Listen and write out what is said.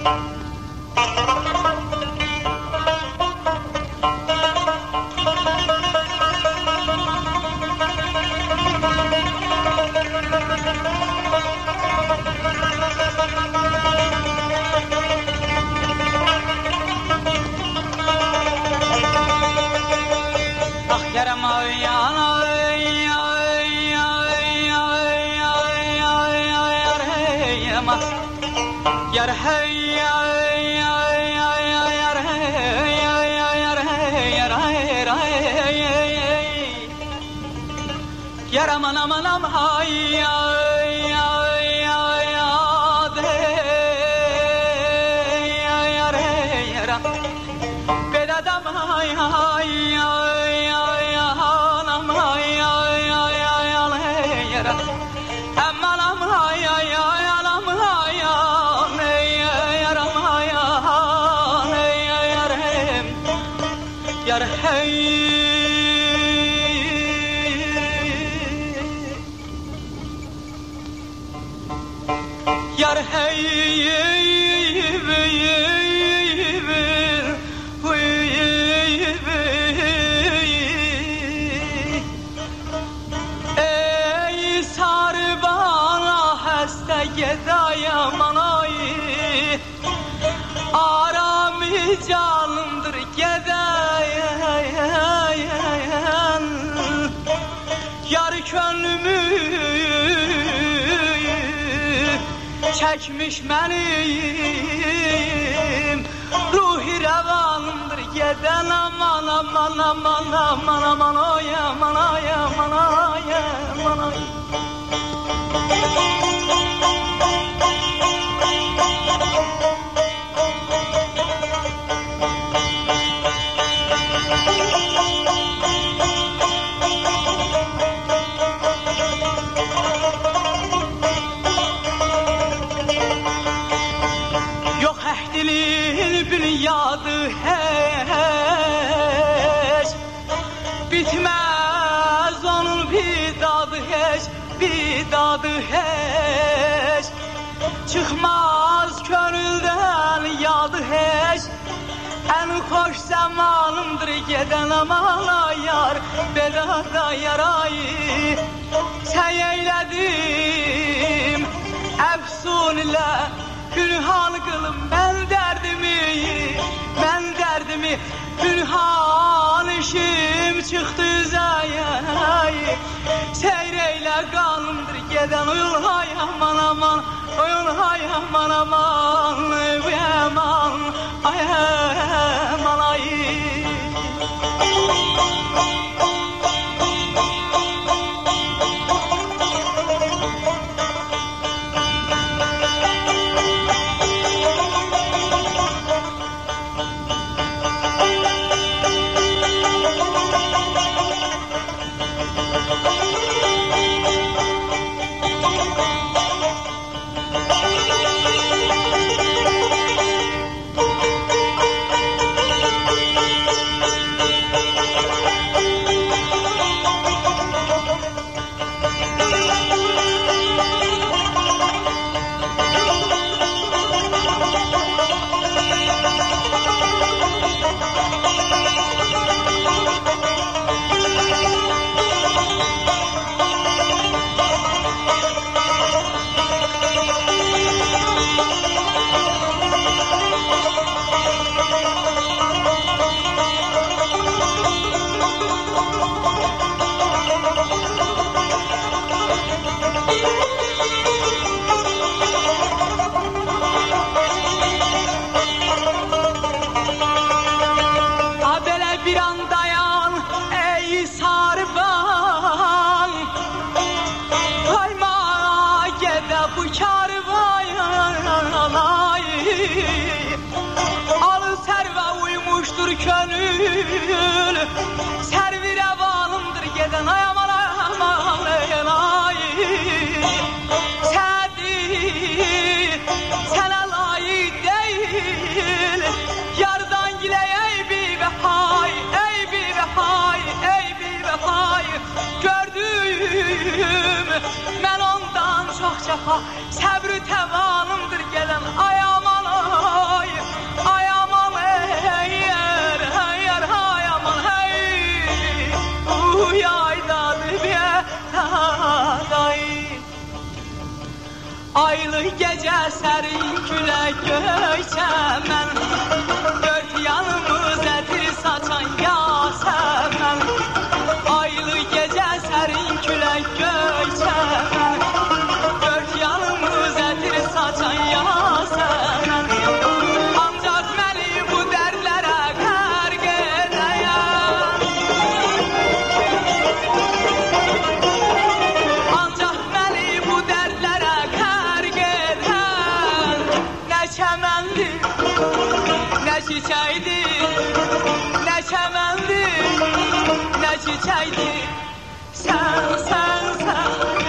Yar hey yar yar hey yar hey yar aman aman aman hay yar yar bedadam hay anam hay yar aman aman hay anam hay yar hey yar hey ey sarı bana hasta gedaya manay aramı canımdır gedaya yar könlümü çekmiş benim ruhi revanımdır geden aman aman aman aman aman ay aman ay aman ay aman ay Dilin bünyadı hiç bitmez onun bidadı hiç çıkmaz gönülden yadı hiç en hoş zamanımdır geden amala yar belada yarayı seyledim efsun ile Pünhan kılım ben derdimi Pünhan işim çıktı zayay Seyreyle kanımdır geden uyul hay aman aman Uyul hay aman aman Aman ay aman ay Könül servi revanımdır geden ay aman aman ay sana layık değil yardan gile ey bir vefay gördüğüm ben ondan çok cefa səbr-i təvanımdır gelen ay aman Aylı gece serin külək göysəmən, dört yanımız ətir saçan yasəmən. Aylı gece serin külək göysəmən, dört yanımız ətir saçan yasəmən. Ancaq məni bu dərdlərə qərq edəyəm, ancaq məni bu dərdlərə qərq edən nə çəməndir, nə çiçəkdir, nə çəməndir, nə çiçəkdir. Sən, sən, sən